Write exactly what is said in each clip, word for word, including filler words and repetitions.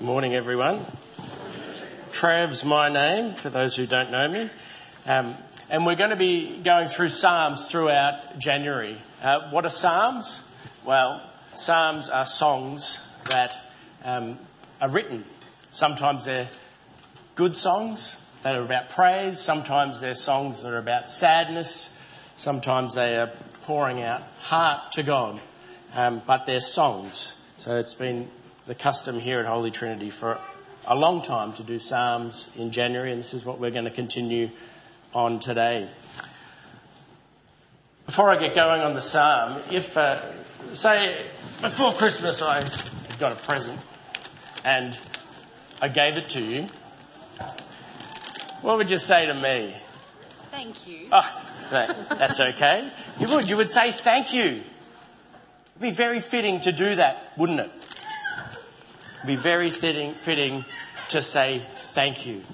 Morning, everyone. Trav's my name, for those who don't know me. Um, and we're going to be going through Psalms throughout January. Uh, what are Psalms? Well, Psalms are songs that um, are written. Sometimes they're good songs that are about praise. Sometimes they're songs that are about sadness. Sometimes they are pouring out heart to God. Um, but they're songs. So it's been the custom here at Holy Trinity for a long time to do Psalms in January, and this is what we're going to continue on today. Before I get going on the Psalm, if, uh, say, before Christmas I got a present and I gave it to you, what would you say to me? Thank you. Oh, that, that's okay. You would. You would say thank you. It'd be very fitting to do that, wouldn't it? It'd be very fitting, fitting to say thank you.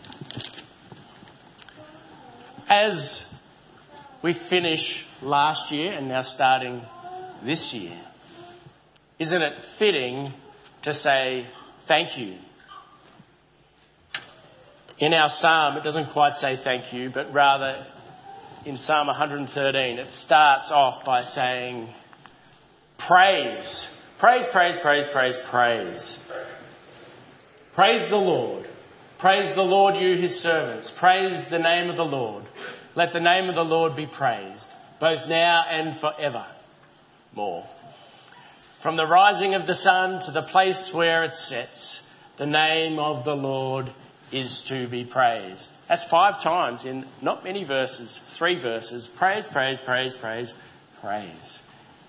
As we finish last year and now starting this year, isn't it fitting to say thank you? In our psalm, it doesn't quite say thank you, but rather in Psalm one hundred thirteen, it starts off by saying praise. Praise, praise, praise, praise, praise. Praise the Lord. Praise the Lord, you his servants. Praise the name of the Lord. Let the name of the Lord be praised, both now and forever. More. From the rising of the sun to the place where it sets, the name of the Lord is to be praised. That's five times in not many verses, three verses. Praise, praise, praise, praise, praise.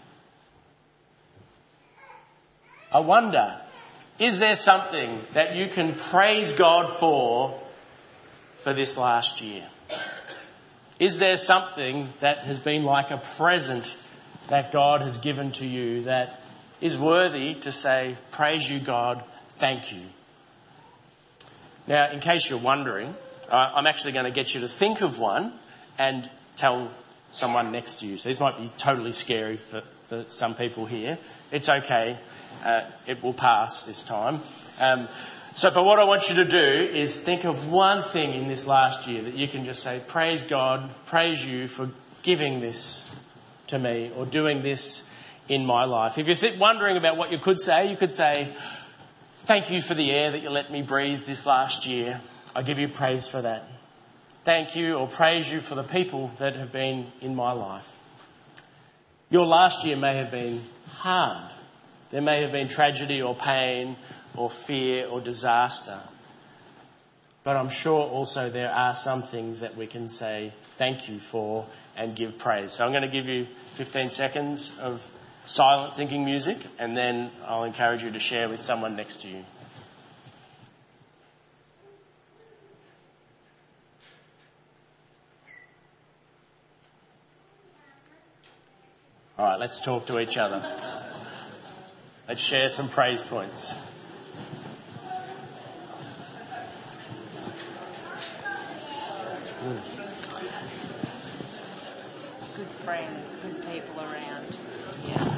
I wonder, is there something that you can praise God for for this last year? Is there something that has been like a present that God has given to you that is worthy to say, praise you, God, thank you? Now, in case you're wondering, I'm actually going to get you to think of one and tell someone next to you. So this might be totally scary for, for some people here. It's okay. Uh, it will pass this time. Um, so, but what I want you to do is think of one thing in this last year that you can just say, praise God, praise you for giving this to me or doing this in my life. If you're wondering about what you could say, you could say, thank you for the air that you let me breathe this last year. I give you praise for that. Thank you or praise you for the people that have been in my life. Your last year may have been hard. There may have been tragedy or pain or fear or disaster. But I'm sure also there are some things that we can say thank you for and give praise. So I'm going to give you fifteen seconds of silent thinking music, and then I'll encourage you to share with someone next to you. All right, let's talk to each other. Let's share some praise points. Mm. Good friends, good people around. Yeah.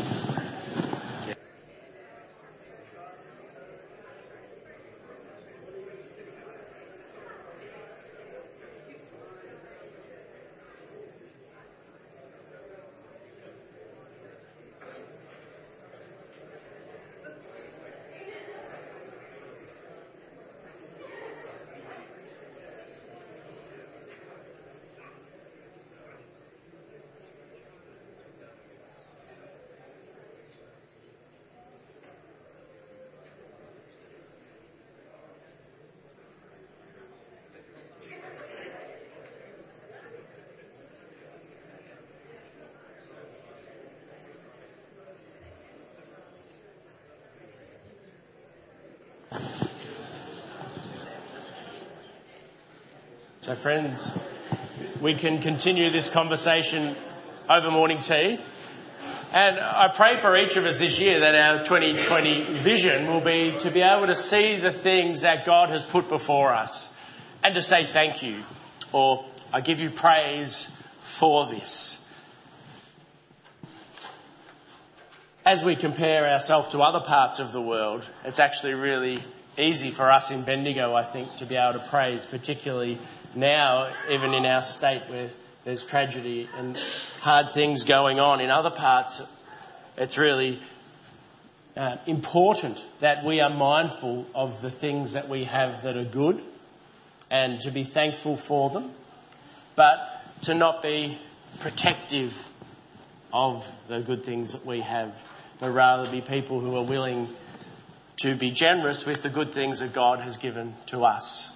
So friends, we can continue this conversation over morning tea. And I pray for each of us this year that our twenty twenty vision will be to be able to see the things that God has put before us and to say thank you, or I give you praise for this. as we compare ourselves to other parts of the world, it's actually really easy for us in Bendigo, I think, to be able to praise, particularly now, even in our state where there's tragedy and hard things going on. In other parts, it's really uh, important that we are mindful of the things that we have that are good and to be thankful for them, but to not be protective of the good things that we have, but rather be people who are willing to be generous with the good things that God has given to us.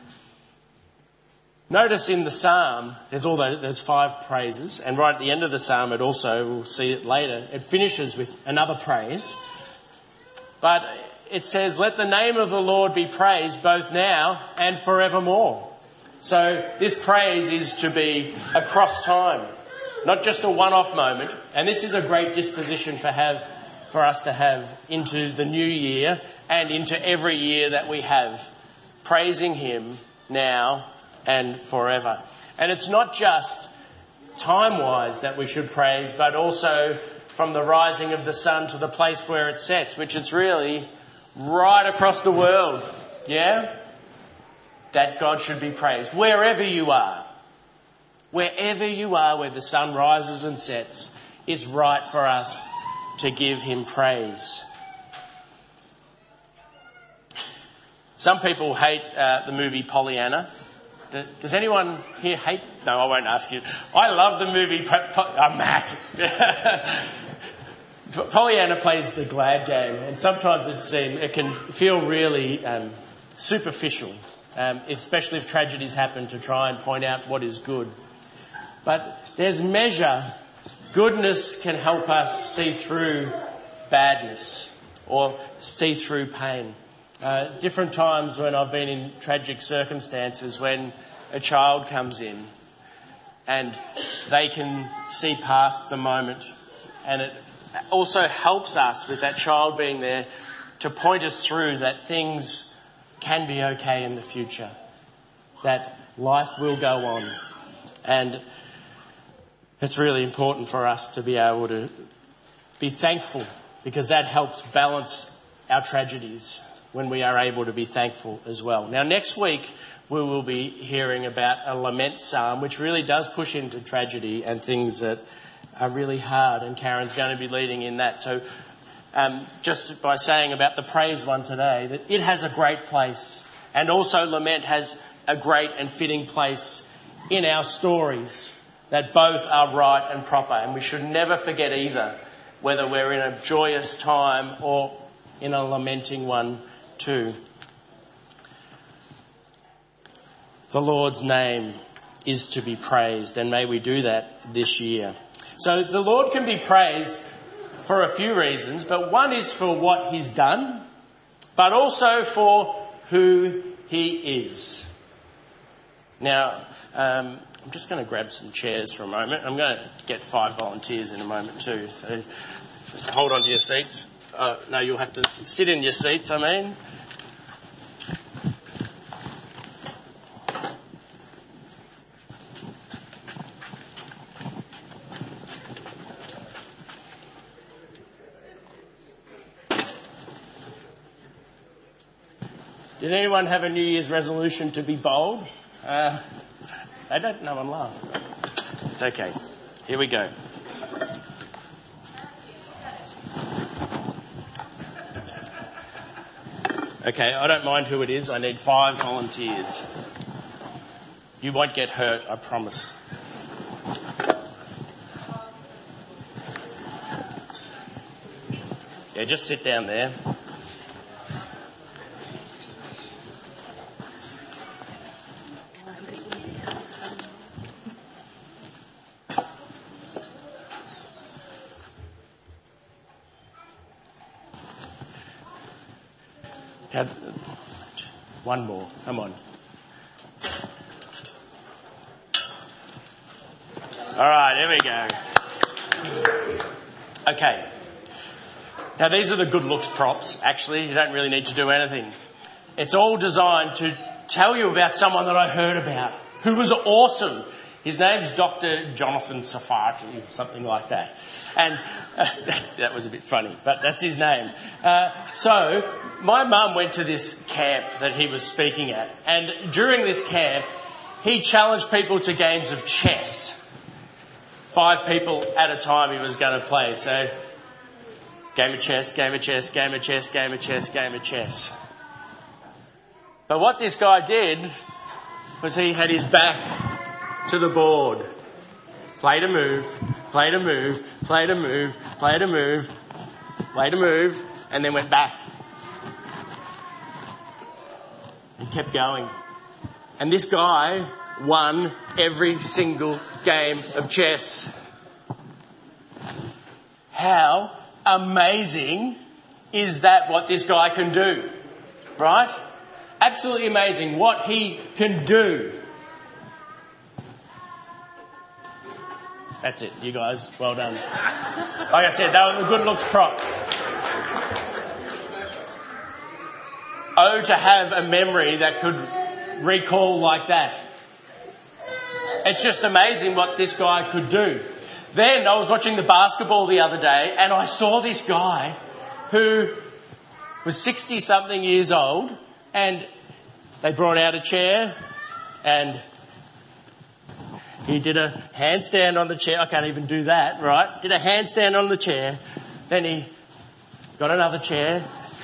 Notice in the psalm, there's all those, there's five praises, and right at the end of the psalm, it also, we'll see it later, it finishes with another praise. But it says, let the name of the Lord be praised both now and forevermore. So this praise is to be across time, not just a one-off moment. And this is a great disposition for have for us to have into the new year and into every year that we have, praising him now and forever. And it's not just time-wise that we should praise, but also from the rising of the sun to the place where it sets, which is really right across the world, yeah? That God should be praised. Wherever you are, wherever you are, where the sun rises and sets, it's right for us to give him praise. Some people hate uh, the movie Pollyanna. Does anyone here hate? No, I won't ask you. I love the movie. Po- po- oh, Matt. Pollyanna plays the glad game, and sometimes it seems it can feel really um, superficial, um, especially if tragedies happen, to try and point out what is good. But there's measure. Goodness can help us see through badness or see through pain. Uh, different times when I've been in tragic circumstances, when a child comes in and they can see past the moment, and it also helps us with that child being there to point us through that things can be okay in the future, that life will go on. And it's really important for us to be able to be thankful, because that helps balance our tragedies when we are able to be thankful as well. Now, next week we will be hearing about a lament psalm, which really does push into tragedy and things that are really hard, and Karen's going to be leading in that. So um, just by saying about the praise one today, that it has a great place, and also lament has a great and fitting place in our stories, that both are right and proper, and we should never forget either, whether we're in a joyous time or in a lamenting one too. The Lord's name is to be praised, and may we do that this year. So the Lord can be praised for a few reasons, but one is for what he's done, but also for who he is. Now, um, I'm just going to grab some chairs for a moment. I'm going to get five volunteers in a moment too. So just hold on to your seats. Uh, no, you'll have to sit in your seats, I mean. Did anyone have a New Year's resolution to be bold? Uh, I don't know, I'm laughing. It's okay. Here we go. Okay, I don't mind who it is. I need five volunteers. You won't get hurt, I promise. Yeah, just sit down there. One more. Come on. All right, here we go. Okay. Now, these are the good looks props. Actually, you don't really need to do anything. It's all designed to tell you about someone that I heard about who was awesome. His name's Doctor Jonathan Safari, something like that. And uh, that was a bit funny, but that's his name. Uh, so my mum went to this camp that he was speaking at. And during this camp, he challenged people to games of chess. Five people at a time he was going to play. So game of chess, game of chess, game of chess, game of chess, game of chess. But what this guy did was he had his back to the board. Played a move, played a move, played a move, played a move, played a move, and then went back. He kept going. And this guy won every single game of chess. How amazing is that, what this guy can do? Right? Absolutely amazing what he can do. That's it, you guys. Well done. Like I said, that was a good looks prop. Oh, to have a memory that could recall like that. It's just amazing what this guy could do. Then I was watching the basketball the other day and I saw this guy who was sixty-something years old, and they brought out a chair and he did a handstand on the chair. I can't even do that, right? Did a handstand on the chair. Then he got another chair.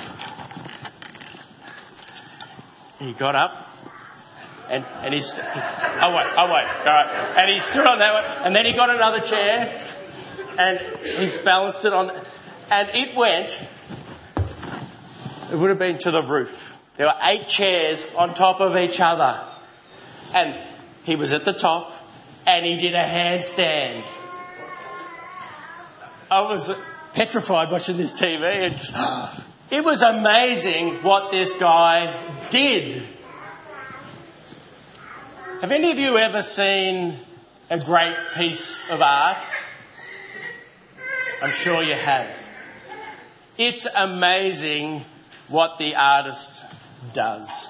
He got up. And, and he, st- oh wait, oh wait, all right. And he stood on that one, and then he got another chair, and he balanced it on, and it went, it would have been to the roof. There were eight chairs on top of each other. And he was at the top, and he did a handstand. I was petrified watching this T V, and it was amazing what this guy did. Have any of you ever seen a great piece of art? I'm sure you have. It's amazing what the artist does.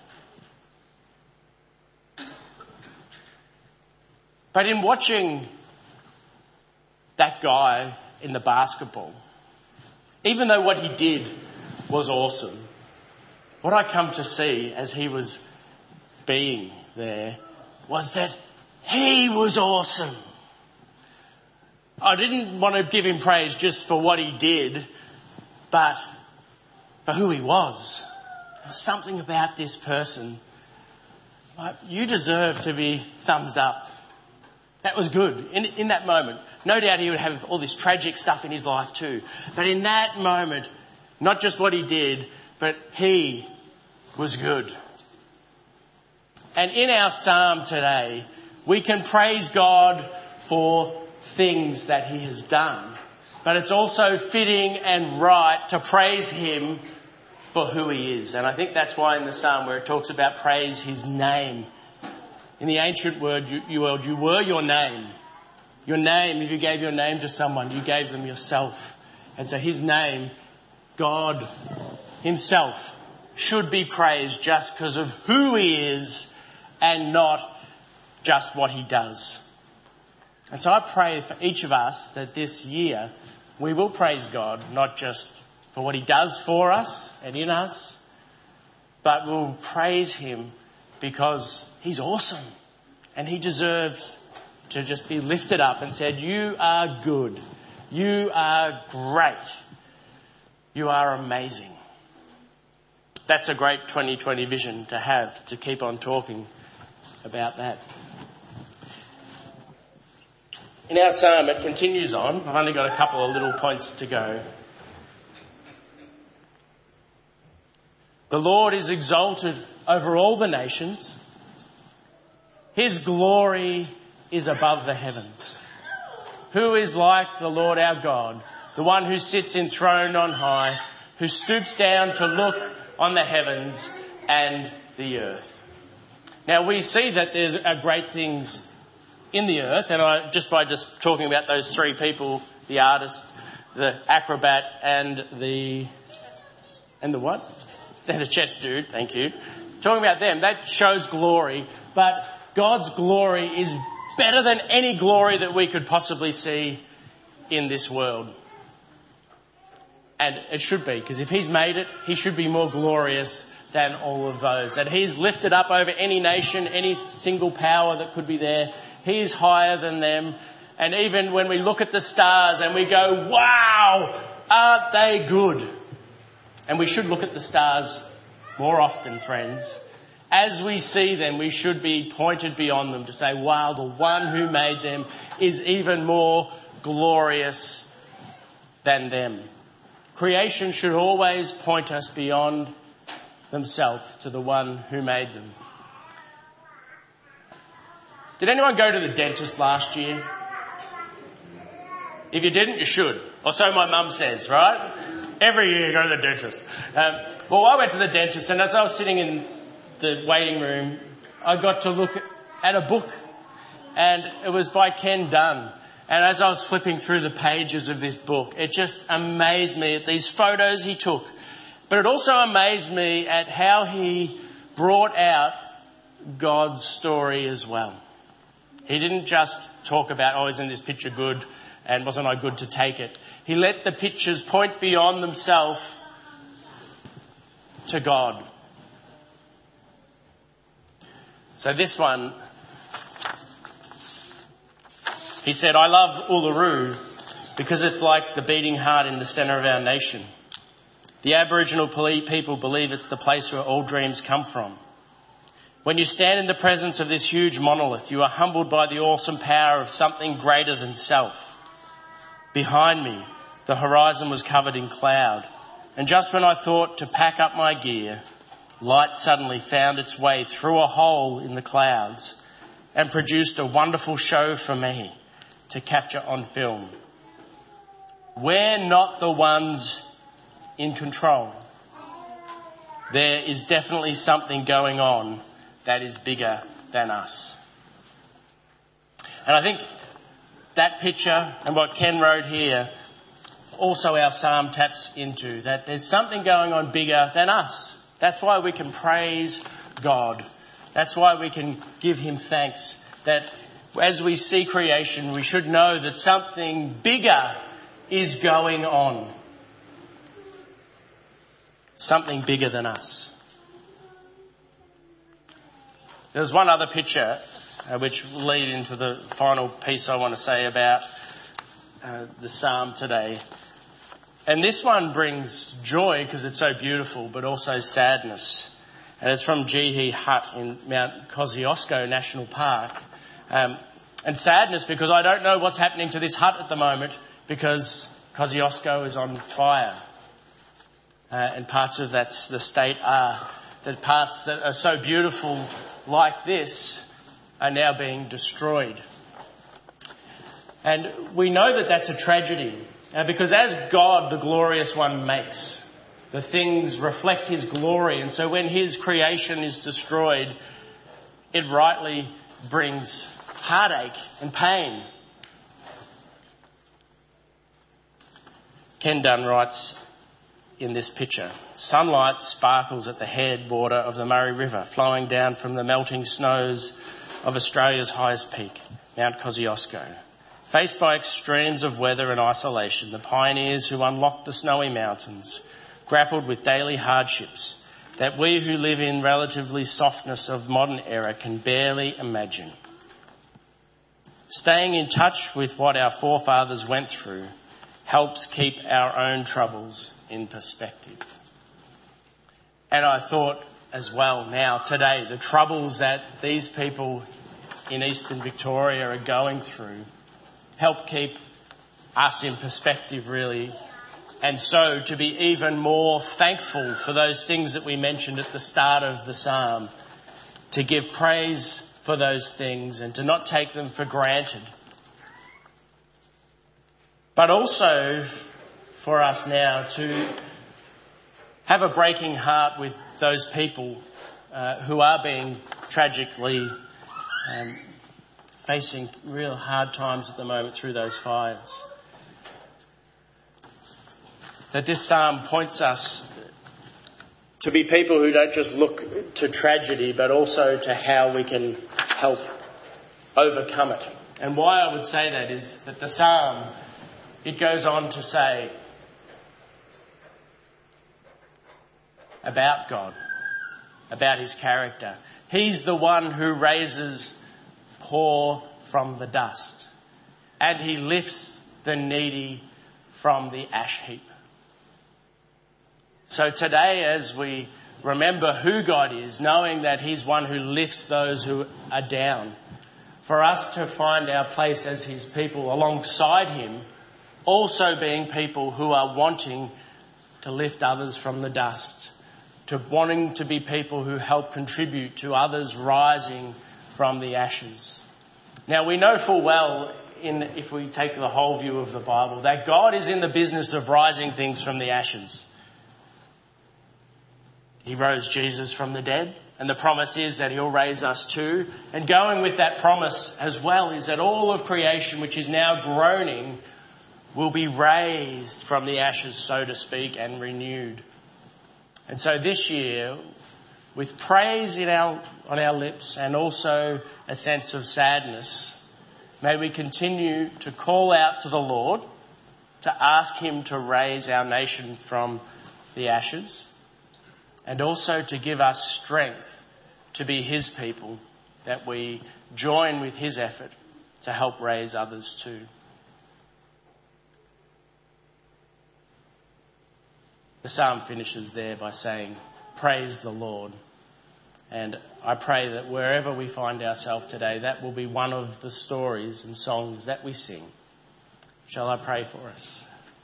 But in watching that guy in the basketball, even though what he did was awesome, what I come to see as he was being there was that he was awesome. I didn't want to give him praise just for what he did, but for who he was. There was something about this person. Like, you deserve to be thumbs up. That was good in, in that moment. No doubt he would have all this tragic stuff in his life too. But in that moment, not just what he did, but he was good. And in our psalm today, we can praise God for things that he has done. But it's also fitting and right to praise him for who he is. And I think that's why in the psalm where it talks about praise his name. In the ancient word, you, you, world, you were your name. Your name, if you gave your name to someone, you gave them yourself. And so his name, God himself, should be praised just because of who he is and not just what he does. And so I pray for each of us that this year we will praise God, not just for what he does for us and in us, but we'll praise him because he's awesome and he deserves to just be lifted up and said, you are good, you are great, you are amazing. That's a great twenty twenty vision to have, to keep on talking about that. In our psalm, it continues on. I've only got a couple of little points to go. The Lord is exalted over all the nations. His glory is above the heavens. Who is like the Lord our God, the one who sits enthroned on high, who stoops down to look on the heavens and the earth. Now we see that there are great things in the earth, and I, just by just talking about those three people, the artist, the acrobat, and the and the what? They're the chess dude. Thank you. Talking about them, that shows glory, but God's glory is better than any glory that we could possibly see in this world. And it should be, because if he's made it, he should be more glorious than all of those. That he's lifted up over any nation, any single power that could be there. He is higher than them. And even when we look at the stars and we go, wow, aren't they good? And we should look at the stars more often, friends. As we see them, we should be pointed beyond them to say, wow, the one who made them is even more glorious than them. Creation should always point us beyond themselves to the one who made them. Did anyone go to the dentist last year? If you didn't, you should. Or so my mum says, right? Every year you go to the dentist. Um, well, I went to the dentist, and as I was sitting in the waiting room, I got to look at a book, and it was by Ken Dunn. And as I was flipping through the pages of this book, it just amazed me at these photos he took. But it also amazed me at how he brought out God's story as well. He didn't just talk about, oh, isn't this picture good? And wasn't I good to take it? He let the pictures point beyond themselves to God. So this one, he said, I love Uluru because it's like the beating heart in the centre of our nation. The Aboriginal people believe it's the place where all dreams come from. When you stand in the presence of this huge monolith, you are humbled by the awesome power of something greater than self. Behind me, the horizon was covered in cloud, and just when I thought to pack up my gear, light suddenly found its way through a hole in the clouds and produced a wonderful show for me to capture on film. We're not the ones in control. There is definitely something going on that is bigger than us. And I think that picture and what Ken wrote here, also our psalm taps into, that there's something going on bigger than us. That's why we can praise God. That's why we can give him thanks. That as we see creation, we should know that something bigger is going on. Something bigger than us. There's one other picture uh, which will lead into the final piece I want to say about uh, the psalm today. And this one brings joy because it's so beautiful, but also sadness. And it's from Jeehee Hut in Mount Kosciuszko National Park. Um, and sadness because I don't know what's happening to this hut at the moment because Kosciuszko is on fire. Uh, and parts of that's the state are, that parts that are so beautiful like this are now being destroyed. And we know that that's a tragedy uh, because as God, the glorious one, makes, the things reflect his glory. And so when his creation is destroyed, it rightly brings heartache and pain. Ken Dunn writes in this picture, sunlight sparkles at the headwater of the Murray River, flowing down from the melting snows of Australia's highest peak, Mount Kosciuszko. Faced by extremes of weather and isolation, the pioneers who unlocked the snowy mountains grappled with daily hardships that we who live in relatively softness of modern era can barely imagine. Staying in touch with what our forefathers went through helps keep our own troubles in perspective. And I thought as well now today, the troubles that these people in Eastern Victoria are going through help keep us in perspective really. And so to be even more thankful for those things that we mentioned at the start of the psalm, to give praise for those things and to not take them for granted. But also for us now to have a breaking heart with those people uh, who are being tragically um, facing real hard times at the moment through those fires. That this psalm points us to be people who don't just look to tragedy, but also to how we can help overcome it. And why I would say that is that the psalm, it goes on to say about God, about his character. He's the one who raises poor from the dust, and he lifts the needy from the ash heap. So today, as we remember who God is, knowing that he's one who lifts those who are down, for us to find our place as his people alongside him, also being people who are wanting to lift others from the dust, to wanting to be people who help contribute to others rising from the ashes. Now, we know full well, in if we take the whole view of the Bible, that God is in the business of rising things from the ashes. He rose Jesus from the dead, and the promise is that he'll raise us too. And going with that promise as well is that all of creation, which is now groaning, will be raised from the ashes, so to speak, and renewed. And so this year, with praise in our, on our lips and also a sense of sadness, may we continue to call out to the Lord, to ask him to raise our nation from the ashes, and also to give us strength to be his people, that we join with his effort to help raise others too. The psalm finishes there by saying, "Praise the Lord." And I pray that wherever we find ourselves today, that will be one of the stories and songs that we sing. Shall I pray for us?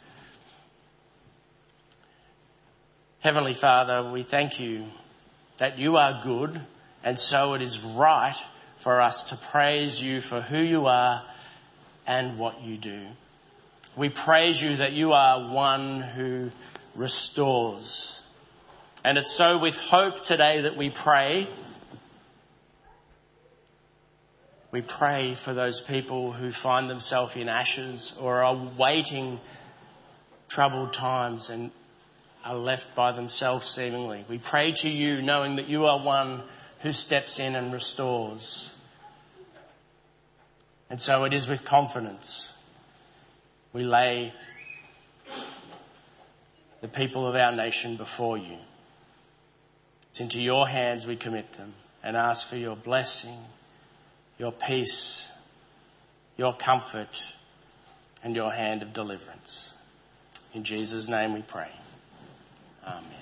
Heavenly Father, we thank you that you are good, and so it is right for us to praise you for who you are and what you do. We praise you that you are one who restores. And it's so with hope today that we pray. We pray for those people who find themselves in ashes or are waiting troubled times and are left by themselves seemingly. We pray to you knowing that you are one who steps in and restores. And so it is with confidence we lay the people of our nation before you. It's into your hands we commit them and ask for your blessing, your peace, your comfort, and your hand of deliverance. In Jesus' name we pray. Amen.